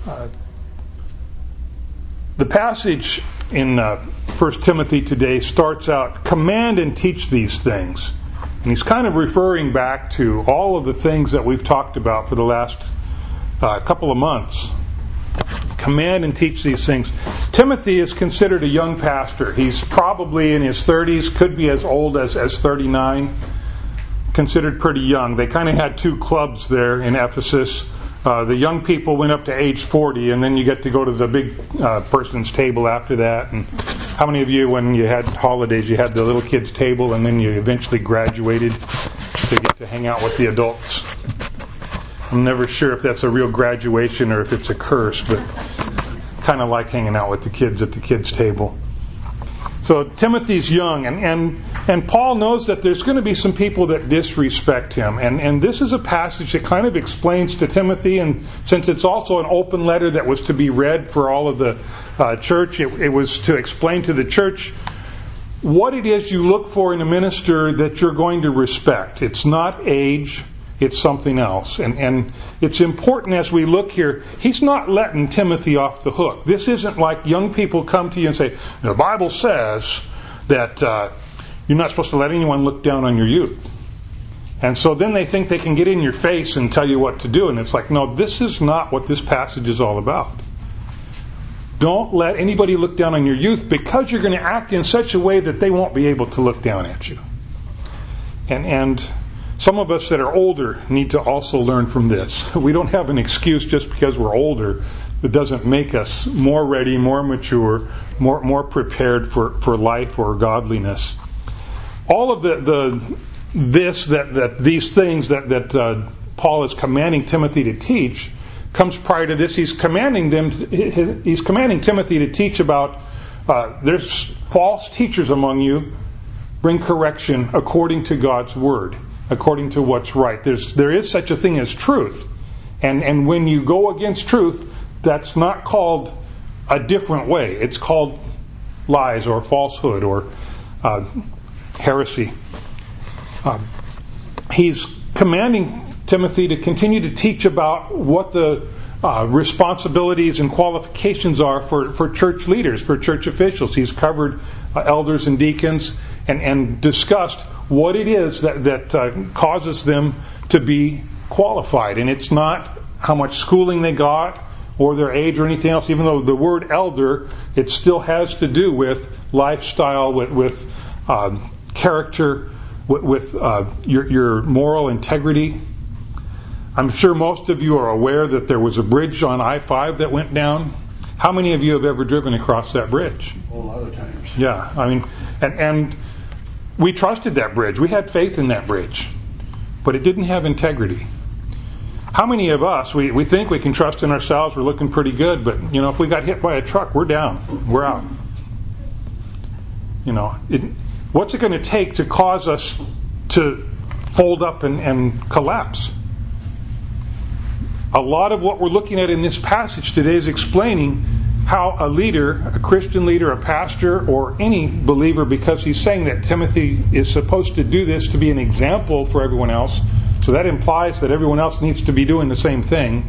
The passage in 1 Timothy today starts out, command and teach these things. And he's kind of referring back to all of the things that we've talked about for the last couple of months. Command and teach these things. Timothy is considered a young pastor. He's probably in his 30s, could be as old as 39. Considered pretty young. They kind of had two clubs there in Ephesus. The young people went up to age 40, and then you get to go to the big person's table after that. And how many of you, when you had holidays, you had the little kids' table, and then you eventually graduated to get to hang out with the adults? I'm never sure if that's a real graduation or if it's a curse, but kind of like hanging out with the kids at the kids' table. So Timothy's young, and Paul knows that there's going to be some people that disrespect him. And this is a passage that kind of explains to Timothy, and since it's also an open letter that was to be read for all of the church, it was to explain to the church what it is you look for in a minister that you're going to respect. It's not age. It's something else. And it's important as we look here, he's not letting Timothy off the hook. This isn't like young people come to you and say, the Bible says that you're not supposed to let anyone look down on your youth. And so then they think they can get in your face and tell you what to do. And it's like, no, this is not what this passage is all about. Don't let anybody look down on your youth, because you're going to act in such a way that they won't be able to look down at you. And some of us that are older need to also learn from this. We don't have an excuse just because we're older. It doesn't make us more ready, more mature, more prepared for life or godliness. All of these things that Paul is commanding Timothy to teach comes prior to this. He's commanding Timothy to teach about there's false teachers among you. Bring correction according to God's word, according to what's right. There is such a thing as truth. And when you go against truth, that's not called a different way. It's called lies or falsehood or heresy. He's commanding Timothy to continue to teach about what the responsibilities and qualifications are for church leaders, for church officials. He's covered elders and deacons and discussed what it is that causes them to be qualified. And it's not how much schooling they got or their age or anything else. Even though the word elder, it still has to do with lifestyle, with character, with your moral integrity. I'm sure most of you are aware that there was a bridge on I-5 that went down. How many of you have ever driven across that bridge? A lot of times. Yeah, I mean, and we trusted that bridge. We had faith in that bridge. But it didn't have integrity. How many of us, we think we can trust in ourselves, we're looking pretty good, but, if we got hit by a truck, we're down. We're out. What's it going to take to cause us to fold up and collapse? A lot of what we're looking at in this passage today is explaining how a leader, a Christian leader, a pastor, or any believer, because he's saying that Timothy is supposed to do this to be an example for everyone else, so that implies that everyone else needs to be doing the same thing.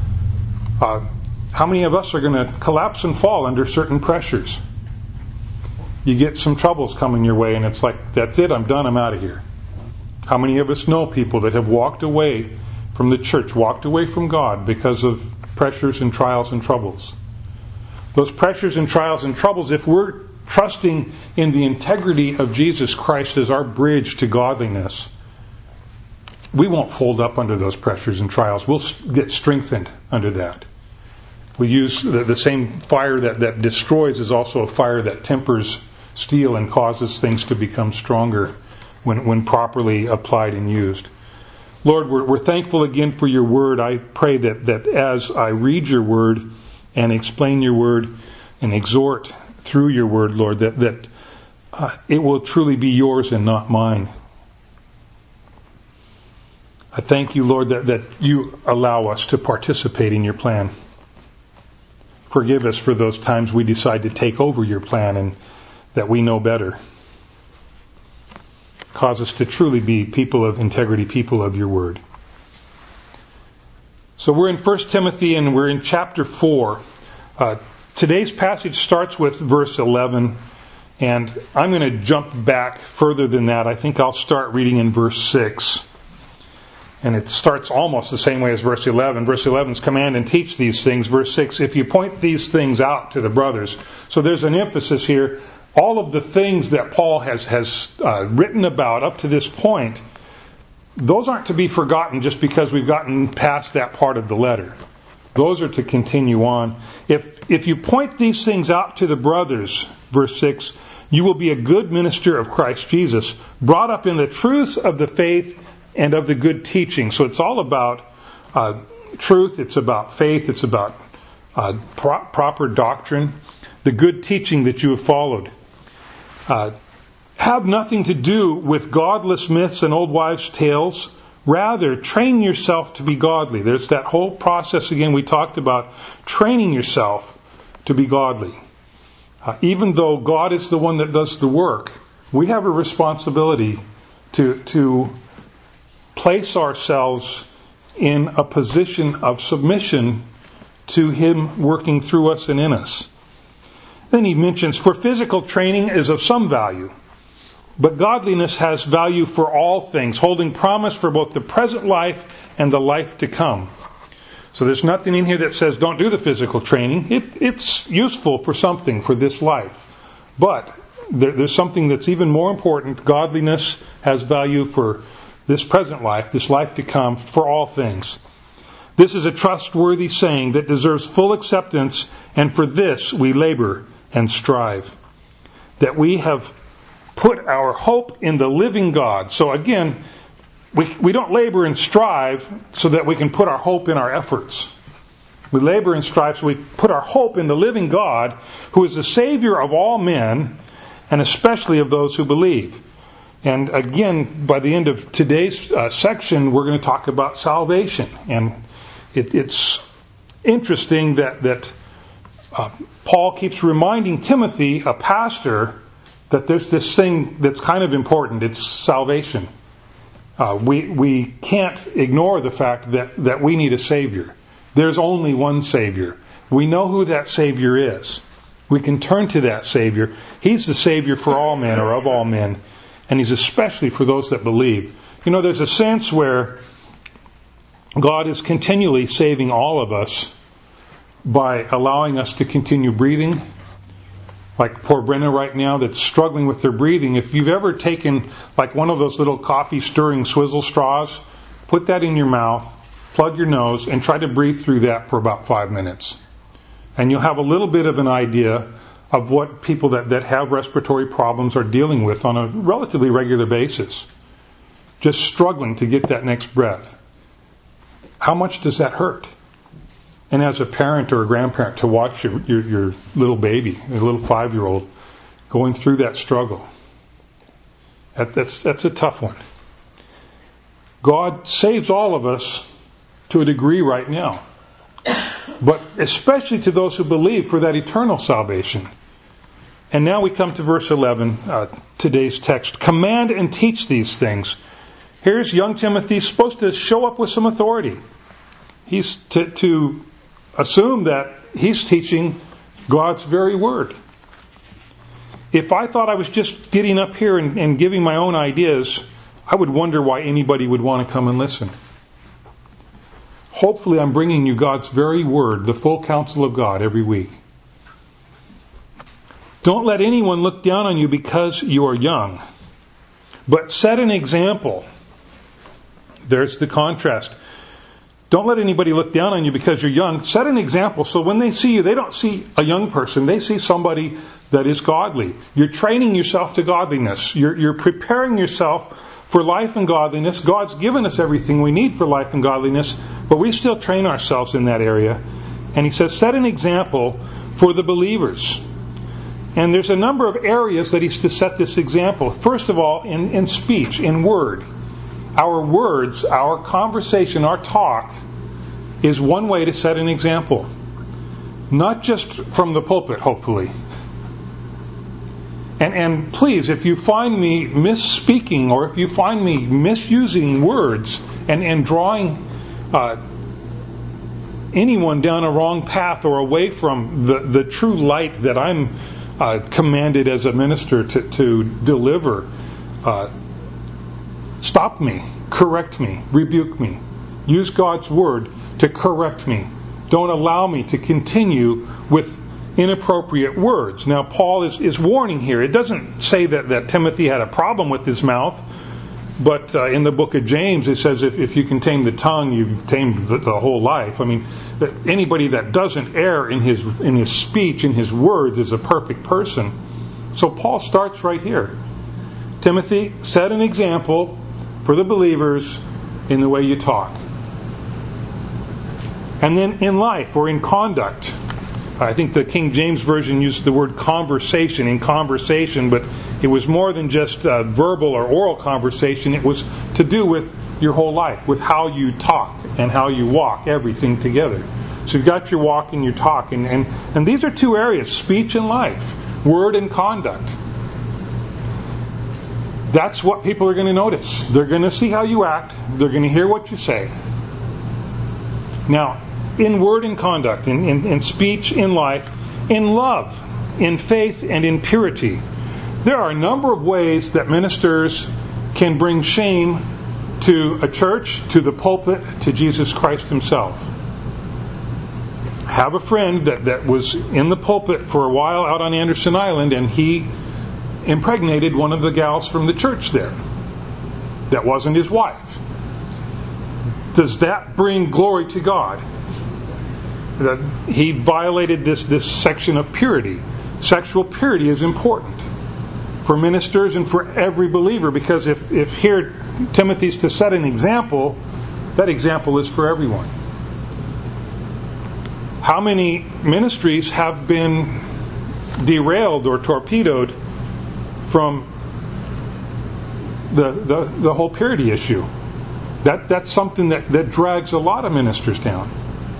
How many of us are going to collapse and fall under certain pressures? You get some troubles coming your way and it's like, that's it, I'm done, I'm out of here. How many of us know people that have walked away from the church, walked away from God because of pressures and trials and troubles? Those pressures and trials and troubles, if we're trusting in the integrity of Jesus Christ as our bridge to godliness, we won't fold up under those pressures and trials. We'll get strengthened under that. We use the same fire that destroys is also a fire that tempers steel and causes things to become stronger when properly applied and used. Lord, we're thankful again for your word. I pray that as I read your word and explain your word and exhort through your word, Lord, that it will truly be yours and not mine. I thank you, Lord, that you allow us to participate in your plan. Forgive us for those times we decide to take over your plan and that we know better. Cause us to truly be people of integrity, people of your word. So we're in 1 Timothy and we're in chapter 4. Today's passage starts with verse 11, and I'm going to jump back further than that. I think I'll start reading in verse 6. And it starts almost the same way as verse 11. Verse 11 is command and teach these things. Verse 6, if you point these things out to the brothers. So there's an emphasis here. All of the things that Paul has written about up to this point, those aren't to be forgotten just because we've gotten past that part of the letter. Those are to continue on. If you point these things out to the brothers, verse 6, you will be a good minister of Christ Jesus, brought up in the truths of the faith and of the good teaching. So it's all about truth, it's about faith, it's about proper doctrine, the good teaching that you have followed. Have nothing to do with godless myths and old wives' tales. Rather, train yourself to be godly. There's that whole process again we talked about, training yourself to be godly. Even though God is the one that does the work, we have a responsibility to place ourselves in a position of submission to Him working through us and in us. Then he mentions, for physical training is of some value, but godliness has value for all things, holding promise for both the present life and the life to come. So there's nothing in here that says don't do the physical training. It's useful for something for this life. But there's something that's even more important. Godliness has value for this present life, this life to come, for all things. This is a trustworthy saying that deserves full acceptance, and for this we labor and strive. That we have put our hope in the living God. So again, we don't labor and strive so that we can put our hope in our efforts. We labor and strive so we put our hope in the living God, who is the Savior of all men, and especially of those who believe. And again, by the end of today's section, we're going to talk about salvation. And it's interesting that Paul keeps reminding Timothy, a pastor, that there's this thing that's kind of important. It's salvation. We can't ignore the fact that we need a Savior. There's only one Savior. We know who that Savior is. We can turn to that Savior. He's the Savior for all men, or of all men. And He's especially for those that believe. You know, there's a sense where God is continually saving all of us by allowing us to continue breathing. Like poor Brenna right now that's struggling with her breathing. If you've ever taken like one of those little coffee stirring swizzle straws, put that in your mouth, plug your nose, and try to breathe through that for about 5 minutes. And you'll have a little bit of an idea of what people that have respiratory problems are dealing with on a relatively regular basis. Just struggling to get that next breath. How much does that hurt? And as a parent or a grandparent, to watch your little baby, your little 5-year-old, going through that struggle. That's a tough one. God saves all of us to a degree right now. But especially to those who believe for that eternal salvation. And now we come to verse 11, today's text. Command and teach these things. Here's young Timothy supposed to show up with some authority. He's to assume that he's teaching God's very word. If I thought I was just getting up here and giving my own ideas, I would wonder why anybody would want to come and listen. Hopefully I'm bringing you God's very word, the full counsel of God, every week. Don't let anyone look down on you because you are young, but set an example. There's the contrast. Don't let anybody look down on you because you're young. Set an example so when they see you, they don't see a young person. They see somebody that is godly. You're training yourself to godliness. You're preparing yourself for life and godliness. God's given us everything we need for life and godliness, but we still train ourselves in that area. And he says, set an example for the believers. And there's a number of areas that he's to set this example. First of all, in speech, in word. Our words, our conversation, our talk is one way to set an example. Not just from the pulpit, hopefully. And please, if you find me misspeaking or if you find me misusing words and drawing anyone down a wrong path or away from the true light that I'm commanded as a minister to deliver, stop me, correct me, rebuke me. Use God's word to correct me. Don't allow me to continue with inappropriate words. Now, Paul is warning here. It doesn't say that Timothy had a problem with his mouth, but in the book of James it says if you can tame the tongue, you've tamed the whole life. I mean, anybody that doesn't err in his speech, in his words, is a perfect person. So Paul starts right here. Timothy, set an example for the believers in the way you talk. And then in life or in conduct. I think the King James Version used the word conversation in conversation, but it was more than just verbal or oral conversation. It was to do with your whole life, with how you talk and how you walk, everything together. So you've got your walk and your talk. And these are two areas, speech and life, word and conduct. That's what people are going to notice. They're going to see how you act. They're going to hear what you say. Now, in word and conduct, in speech, in life, in love, in faith, and in purity, there are a number of ways that ministers can bring shame to a church, to the pulpit, to Jesus Christ Himself. I have a friend that was in the pulpit for a while out on Anderson Island, and he impregnated one of the gals from the church there. That wasn't his wife. Does that bring glory to God? That he violated this section of purity. Sexual purity is important for ministers and for every believer, because if here Timothy's to set an example, that example is for everyone. How many ministries have been derailed or torpedoed from the whole purity issue? That's something that drags a lot of ministers down.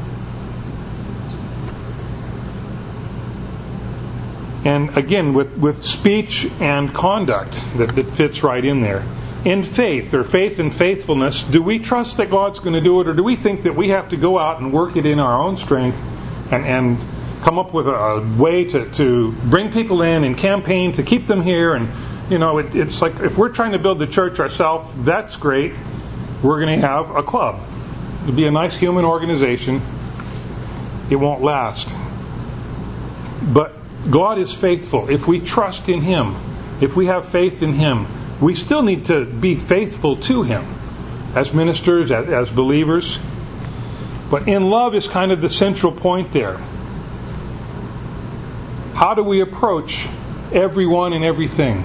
And again, with speech and conduct, that fits right in there. In faith, or faith and faithfulness, do we trust that God's going to do it, or do we think that we have to go out and work it in our own strength and come up with a way to bring people in and campaign to keep them here? And it's like if we're trying to build the church ourselves, that's great. We're going to have a club. It'll be a nice human organization. It won't last. But God is faithful. If we trust in Him, if we have faith in Him, we still need to be faithful to Him as ministers, as believers. But in love is kind of the central point there. How do we approach everyone and everything?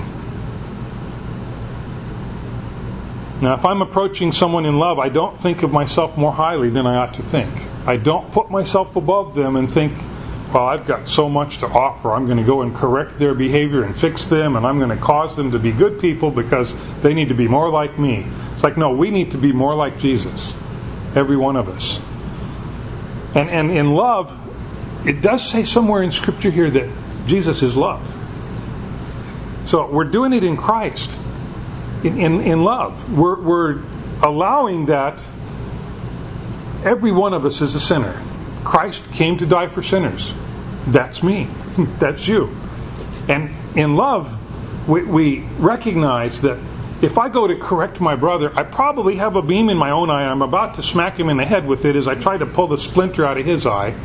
Now, if I'm approaching someone in love, I don't think of myself more highly than I ought to think. I don't put myself above them and think, well, I've got so much to offer. I'm going to go and correct their behavior and fix them, and I'm going to cause them to be good people because they need to be more like me. It's like, no, we need to be more like Jesus. Every one of us. And in love, it does say somewhere in Scripture here that Jesus is love. So we're doing it in Christ. In love. We're allowing that every one of us is a sinner. Christ came to die for sinners. That's me. That's you. And in love, we recognize that if I go to correct my brother, I probably have a beam in my own eye. I'm about to smack him in the head with it as I try to pull the splinter out of his eye.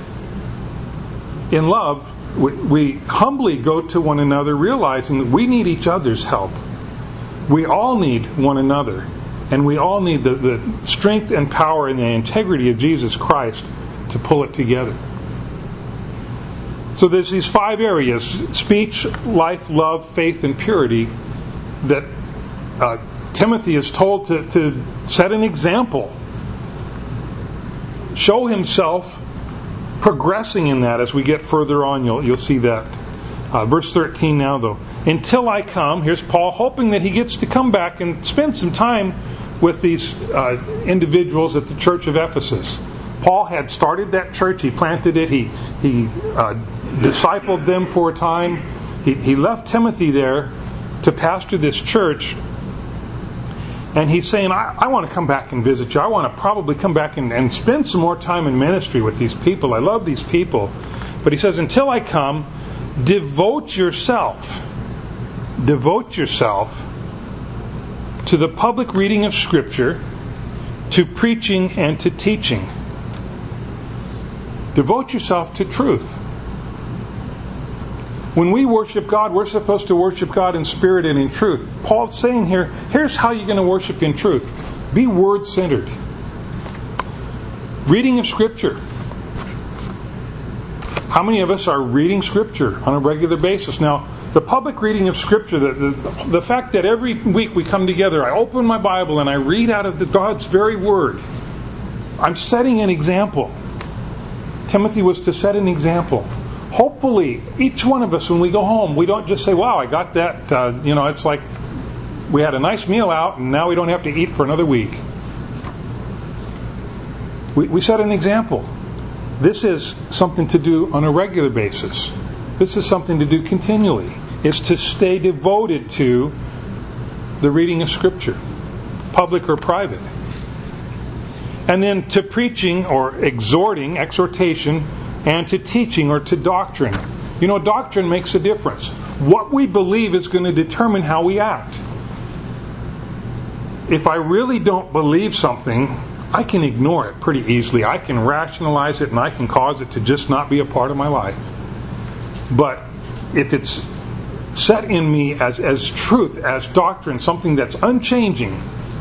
In love, we humbly go to one another, realizing that we need each other's help. We all need one another. And we all need the strength and power and the integrity of Jesus Christ to pull it together. So there's these 5 areas: speech, life, love, faith, and purity, that Timothy is told to set an example. Show himself progressing in that as we get further on. You'll see that. Verse 13 now, though. Until I come, here's Paul hoping that he gets to come back and spend some time with these individuals at the church of Ephesus. Paul had started that church. He planted it. He discipled them for a time. He left Timothy there to pastor this church. And he's saying, I want to come back and visit you. I want to probably come back and spend some more time in ministry with these people. I love these people. But he says, until I come, devote yourself to the public reading of Scripture, to preaching and to teaching. Devote yourself to truth. When we worship God, we're supposed to worship God in spirit and in truth. Paul's saying here, here's how you're going to worship in truth. Be word-centered. Reading of Scripture. How many of us are reading Scripture on a regular basis? Now, the public reading of Scripture, the fact that every week we come together, I open my Bible and I read out of God's very Word. I'm setting an example. Timothy was to set an example. Hopefully, each one of us, when we go home, we don't just say, wow, I got that. It's like we had a nice meal out and now we don't have to eat for another week. We set an example. This is something to do on a regular basis. This is something to do continually. It's to stay devoted to the reading of Scripture, public or private. And then to preaching or exhortation, and to teaching or to doctrine. Doctrine makes a difference. What we believe is going to determine how we act. If I really don't believe something, I can ignore it pretty easily. I can rationalize it and I can cause it to just not be a part of my life. But if it's set in me as truth, as doctrine, something that's unchanging,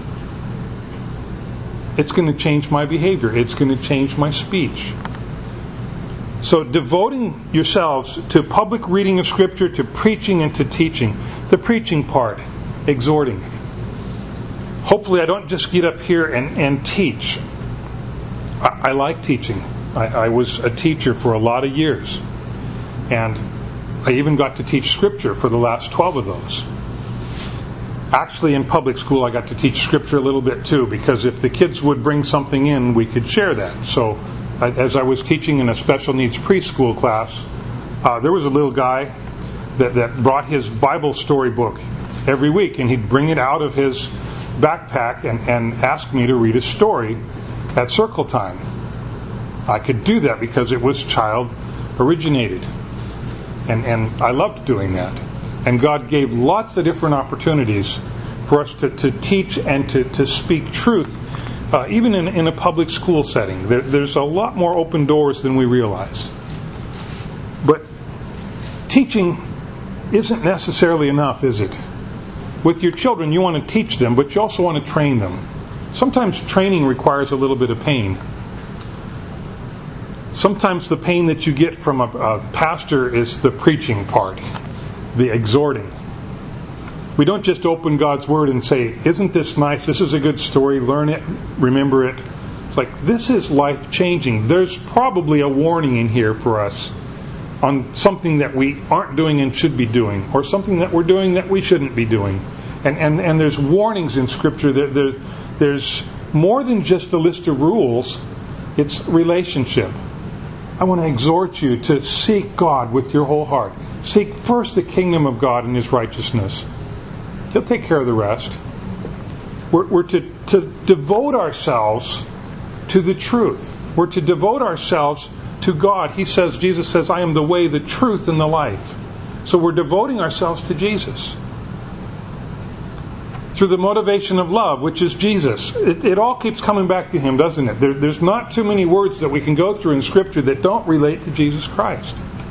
it's going to change my behavior. It's going to change my speech. So devoting yourselves to public reading of Scripture, to preaching and to teaching. The preaching part, exhorting. Hopefully I don't just get up here and teach. I like teaching. I was a teacher for a lot of years. And I even got to teach Scripture for the last 12 of those. Actually, in public school, I got to teach Scripture a little bit too, because if the kids would bring something in, we could share that. So as I was teaching in a special needs preschool class, there was a little guy that brought his Bible storybook every week, and he'd bring it out of his backpack and ask me to read a story at circle time. I could do that because it was child originated, and I loved doing that. And God gave lots of different opportunities for us to teach and to speak truth. Even in a public school setting, there's a lot more open doors than we realize. But teaching isn't necessarily enough, is it? With your children, you want to teach them, but you also want to train them. Sometimes training requires a little bit of pain. Sometimes the pain that you get from a pastor is the preaching part, the exhorting. We don't just open God's Word and say, isn't this nice? This is a good story. Learn it. Remember it. It's like, this is life-changing. There's probably a warning in here for us on something that we aren't doing and should be doing, or something that we're doing that we shouldn't be doing. And there's warnings in Scripture. There's more than just a list of rules. It's relationship. I want to exhort you to seek God with your whole heart. Seek first the kingdom of God and His righteousness. He'll take care of the rest. We're to devote ourselves to the truth. We're to devote ourselves to God. Jesus says, I am the way, the truth, and the life. So we're devoting ourselves to Jesus. Through the motivation of love, which is Jesus. It all keeps coming back to Him, doesn't it? There's not too many words that we can go through in Scripture that don't relate to Jesus Christ.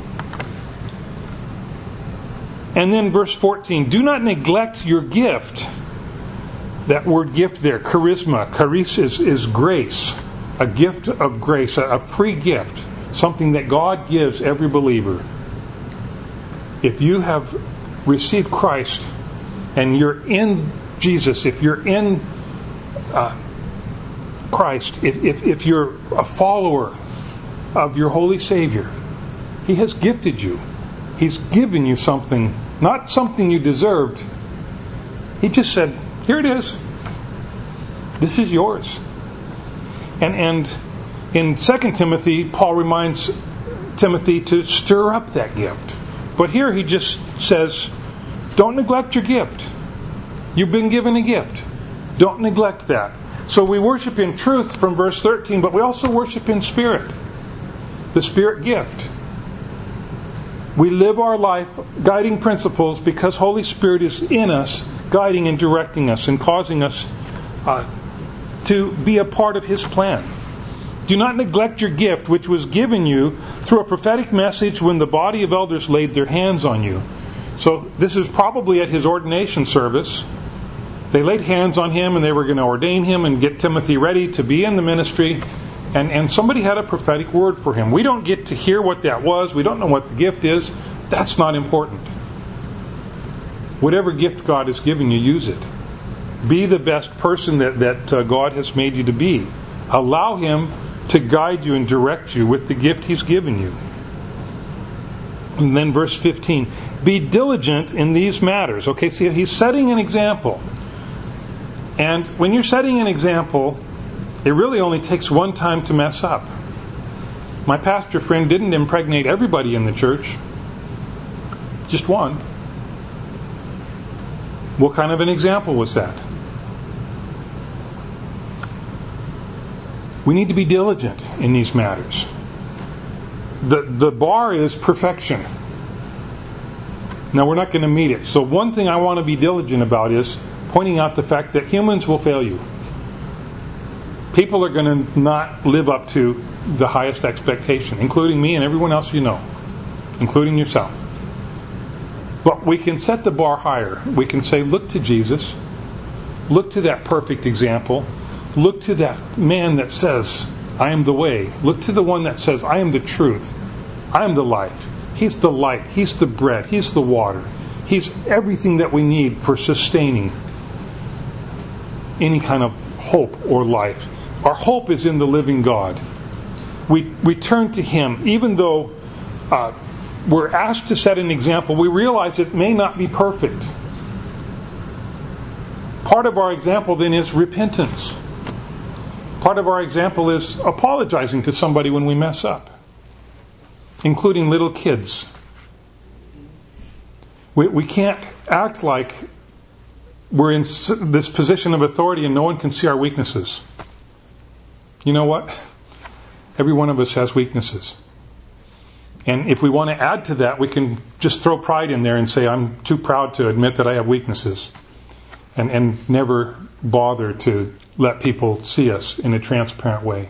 And then verse 14, do not neglect your gift. That word gift there, charisma. Charis is grace. A gift of grace, a free gift. Something that God gives every believer. If you have received Christ and you're in Jesus, if you're in Christ, if you're a follower of your Holy Savior, He has gifted you. He's given you something, not something you deserved. He just said, here it is. This is yours. And in 2 Timothy, Paul reminds Timothy to stir up that gift. But here he just says, don't neglect your gift. You've been given a gift. Don't neglect that. So we worship in truth from verse 13, but we also worship in spirit. The Spirit gift. We live our life guiding principles because Holy Spirit is in us, guiding and directing us and causing us to be a part of His plan. Do not neglect your gift, which was given you through a prophetic message when the body of elders laid their hands on you. So this is probably at his ordination service. They laid hands on him and they were going to ordain him and get Timothy ready to be in the ministry. And somebody had a prophetic word for him. We don't get to hear what that was. We don't know what the gift is. That's not important. Whatever gift God has given you, use it. Be the best person that God has made you to be. Allow Him to guide you and direct you with the gift He's given you. And then verse 15. Be diligent in these matters. Okay, see, He's setting an example. And when you're setting an example, it really only takes one time to mess up. My pastor friend didn't impregnate everybody in the church. Just one. What kind of an example was that? We need to be diligent in these matters. The bar is perfection. Now, we're not going to meet it. So one thing I want to be diligent about is pointing out the fact that humans will fail you. People are going to not live up to the highest expectation, including me and everyone else you know, including yourself. But we can set the bar higher. We can say, look to Jesus. Look to that perfect example. Look to that man that says, I am the way. Look to the one that says, I am the truth. I am the life. He's the light. He's the bread. He's the water. He's everything that we need for sustaining any kind of hope or life. Our hope is in the living God. We turn to Him. Even though we're asked to set an example, we realize it may not be perfect. Part of our example then is repentance. Part of our example is apologizing to somebody when we mess up, including little kids. We can't act like we're in this position of authority and no one can see our weaknesses. You know what? Every one of us has weaknesses. And if we want to add to that, we can just throw pride in there and say, I'm too proud to admit that I have weaknesses. And never bother to let people see us in a transparent way.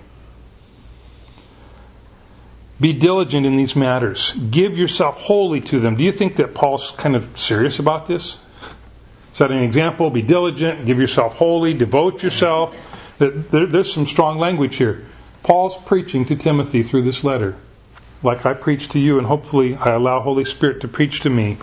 Be diligent in these matters. Give yourself wholly to them. Do you think that Paul's kind of serious about this? Set an example, be diligent, give yourself wholly, devote yourself. There's some strong language here. Paul's preaching to Timothy through this letter, like I preach to you, and hopefully I allow Holy Spirit to preach to me.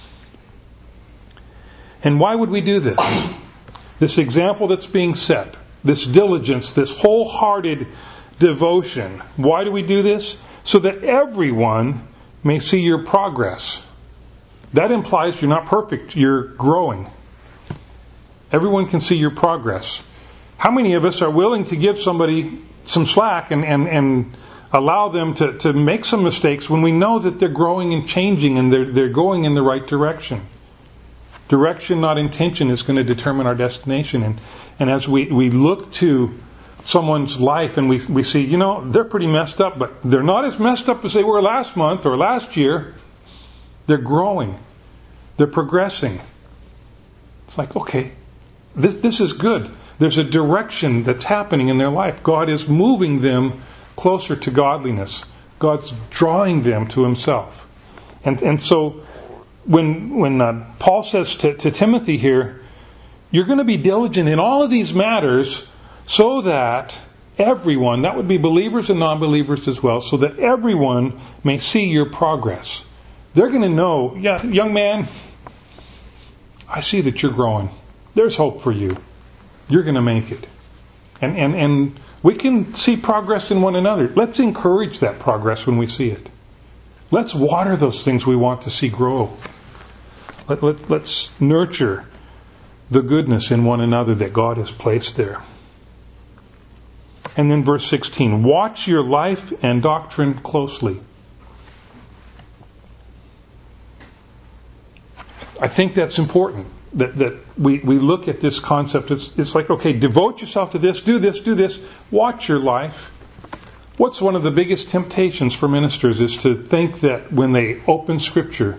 And why would we do this? This example that's being set, this diligence, this wholehearted devotion. Why do we do this? So that everyone may see your progress. That implies you're not perfect, you're growing. Everyone can see your progress. How many of us are willing to give somebody some slack and allow them to make some mistakes when we know that they're growing and changing and they're going in the right direction? Direction, not intention, is going to determine our destination. And as we look to someone's life and we see, they're pretty messed up, but they're not as messed up as they were last month or last year. They're growing. They're progressing. It's like, okay, this is good. There's a direction that's happening in their life. God is moving them closer to godliness. God's drawing them to Himself. And so when Paul says to Timothy here, you're going to be diligent in all of these matters so that everyone, that would be believers and non-believers as well, so that everyone may see your progress. They're going to know, yeah, young man, I see that you're growing. There's hope for you. You're going to make it. And we can see progress in one another. Let's encourage that progress when we see it. Let's water those things we want to see grow. Let's nurture the goodness in one another that God has placed there. And then verse 16, watch your life and doctrine closely. I think that's important. that we look at this concept. It's like, okay, devote yourself to this, do this, watch your life. What's one of the biggest temptations for ministers is to think that when they open Scripture,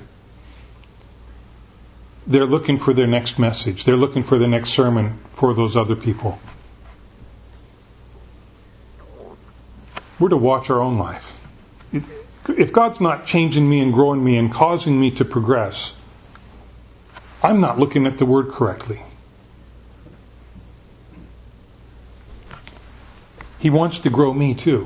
they're looking for their next message. They're looking for the next sermon for those other people. We're to watch our own life. If God's not changing me and growing me and causing me to progress, I'm not looking at the Word correctly. He wants to grow me too.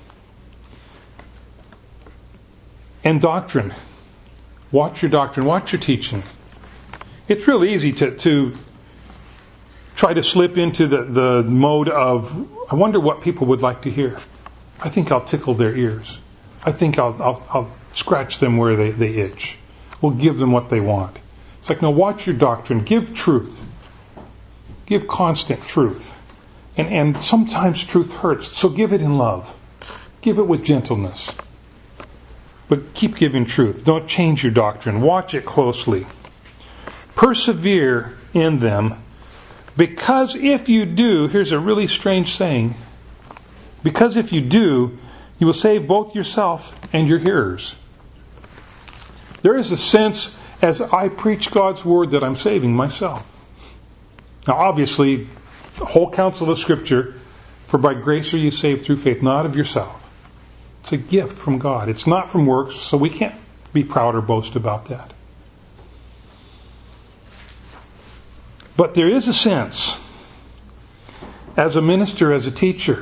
And doctrine. Watch your doctrine. Watch your teaching. It's real easy to try to slip into the mode of, I wonder what people would like to hear. I think I'll tickle their ears. I think I'll scratch them where they itch. We'll give them what they want. It's like, no, watch your doctrine. Give truth. Give constant truth. And sometimes truth hurts, so give it in love. Give it with gentleness. But keep giving truth. Don't change your doctrine. Watch it closely. Persevere in them, because if you do, here's a really strange saying, because if you do, you will save both yourself and your hearers. There is a sense, as I preach God's Word, that I'm saving myself. Now obviously, the whole counsel of Scripture, for by grace are you saved through faith, not of yourself. It's a gift from God. It's not from works, so we can't be proud or boast about that. But there is a sense, as a minister, as a teacher,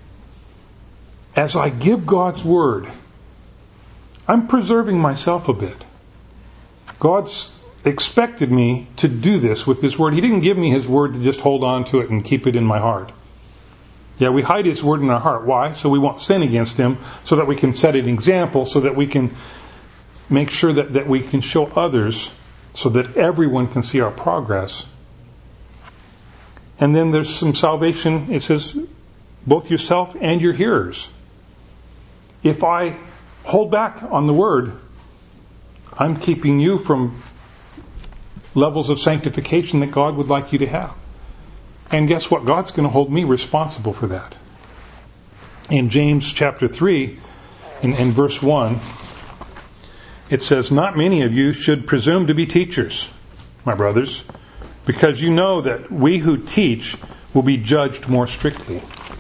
as I give God's Word, I'm preserving myself a bit. God's expected me to do this with His Word. He didn't give me His Word to just hold on to it and keep it in my heart. Yeah, we hide His Word in our heart. Why? So we won't sin against Him, so that we can set an example, so that we can make sure that we can show others, so that everyone can see our progress. And then there's some salvation. It says, both yourself and your hearers. If I hold back on the Word, I'm keeping you from levels of sanctification that God would like you to have. And guess what? God's going to hold me responsible for that. In James chapter 3, in verse 1, it says, not many of you should presume to be teachers, my brothers, because you know that we who teach will be judged more strictly.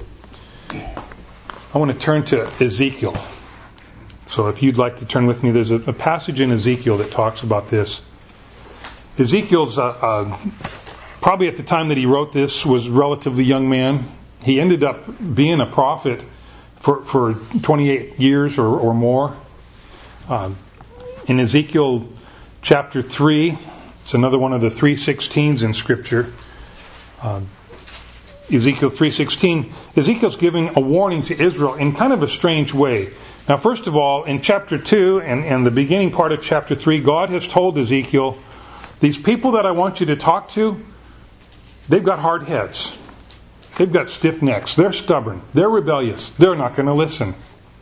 I want to turn to Ezekiel. So if you'd like to turn with me, there's a passage in Ezekiel that talks about this. Ezekiel's probably at the time that he wrote this was a relatively young man. He ended up being a prophet for 28 years or more. In Ezekiel chapter 3, it's another one of the 3:16s in Scripture. Ezekiel 3:16. Ezekiel's giving a warning to Israel in kind of a strange way. Now, first of all, in chapter 2 and the beginning part of chapter 3, God has told Ezekiel, these people that I want you to talk to, they've got hard heads. They've got stiff necks. They're stubborn. They're rebellious. They're not going to listen.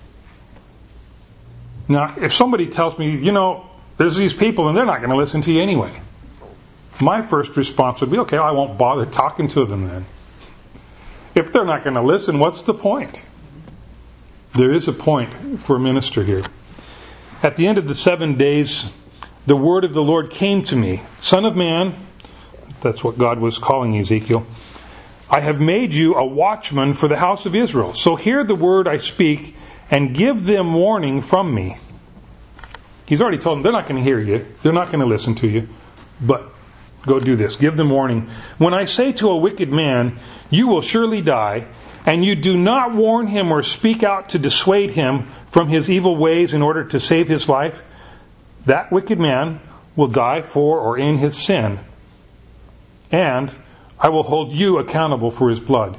Now, if somebody tells me, there's these people and they're not going to listen to you anyway, my first response would be, okay, I won't bother talking to them then. If they're not going to listen, what's the point? There is a point for a minister here. At the end of the 7 days, the word of the Lord came to me. Son of man, that's what God was calling Ezekiel, I have made you a watchman for the house of Israel. So hear the word I speak and give them warning from me. He's already told them they're not going to hear you. They're not going to listen to you. But go do this. Give them warning. When I say to a wicked man, you will surely die, and you do not warn him or speak out to dissuade him from his evil ways in order to save his life, that wicked man will die for or in his sin. And I will hold you accountable for his blood.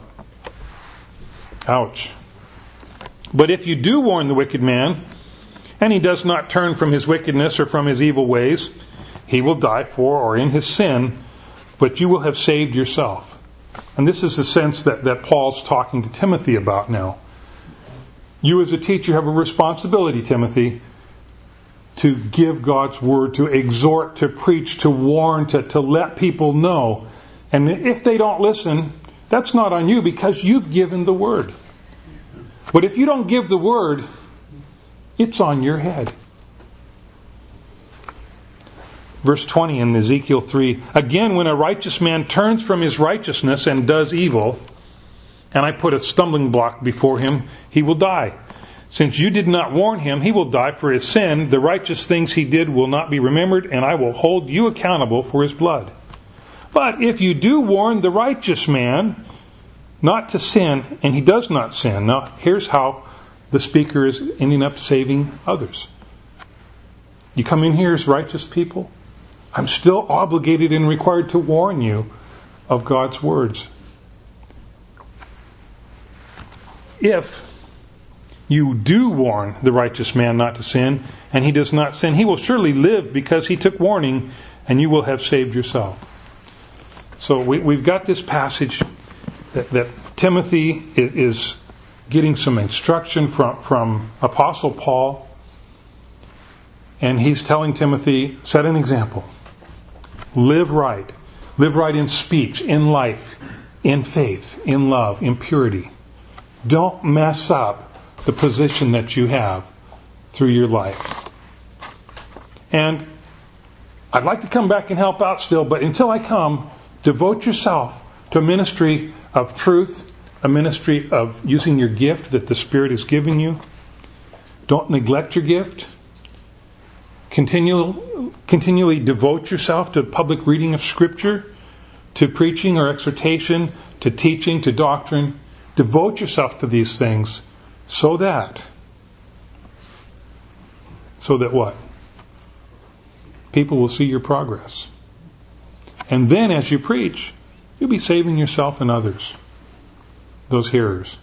Ouch. But if you do warn the wicked man, and he does not turn from his wickedness or from his evil ways, he will die for or in his sin, but you will have saved yourself. And this is the sense that Paul's talking to Timothy about now. You as a teacher have a responsibility, Timothy, to give God's Word, to exhort, to preach, to warn, to let people know. And if they don't listen, that's not on you because you've given the Word. But if you don't give the Word, it's on your head. Verse 20 in Ezekiel 3, again, when a righteous man turns from his righteousness and does evil, and I put a stumbling block before him, he will die. Since you did not warn him, he will die for his sin. The righteous things he did will not be remembered, and I will hold you accountable for his blood. But if you do warn the righteous man not to sin, and he does not sin. Now, here's how the speaker is ending up saving others. You come in here as righteous people, I'm still obligated and required to warn you of God's words. If you do warn the righteous man not to sin, and he does not sin, he will surely live because he took warning, and you will have saved yourself. So we've got this passage that Timothy is getting some instruction from Apostle Paul, and he's telling Timothy, set an example. Live right. Live right in speech, in life, in faith, in love, in purity. Don't mess up the position that you have through your life. And I'd like to come back and help out still, but until I come, devote yourself to a ministry of truth, a ministry of using your gift that the Spirit is giving you. Don't neglect your gift. Continually devote yourself to public reading of Scripture, to preaching or exhortation, to teaching, to doctrine. Devote yourself to these things so that what? People will see your progress. And then as you preach, you'll be saving yourself and others, those hearers.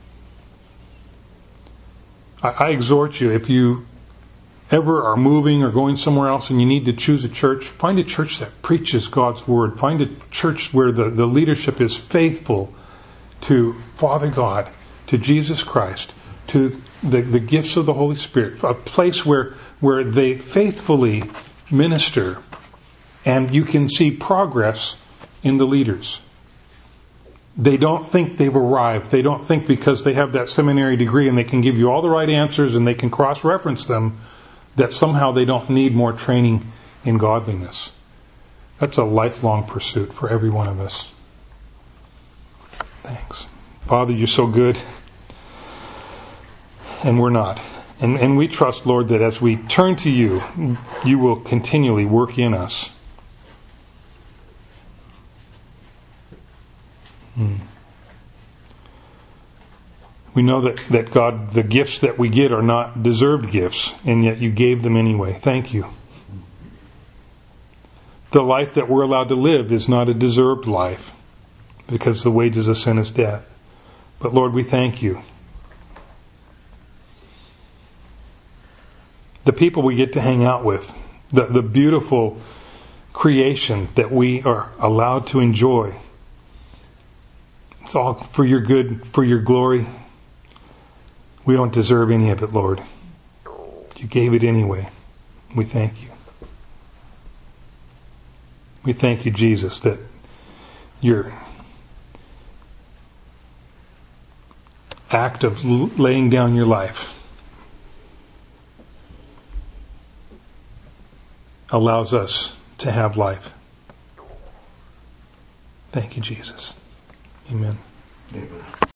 I exhort you, if you ever are moving or going somewhere else and you need to choose a church, find a church that preaches God's Word. Find a church where the leadership is faithful to Father God, to Jesus Christ, to the gifts of the Holy Spirit. A place where they faithfully minister and you can see progress in the leaders. They don't think they've arrived. They don't think because they have that seminary degree and they can give you all the right answers and they can cross-reference them that somehow they don't need more training in godliness. That's a lifelong pursuit for every one of us. Thanks. Father, you're so good. And we're not. And we trust, Lord, that as we turn to you, you will continually work in us. We know that God, the gifts that we get are not deserved gifts, and yet you gave them anyway. Thank you. The life that we're allowed to live is not a deserved life, because the wages of sin is death. But Lord, we thank you. The people we get to hang out with, the beautiful creation that we are allowed to enjoy, it's all for your good, for your glory. We don't deserve any of it, Lord. You gave it anyway. We thank you. We thank you, Jesus, that your act of laying down your life allows us to have life. Thank you, Jesus. Amen. Amen.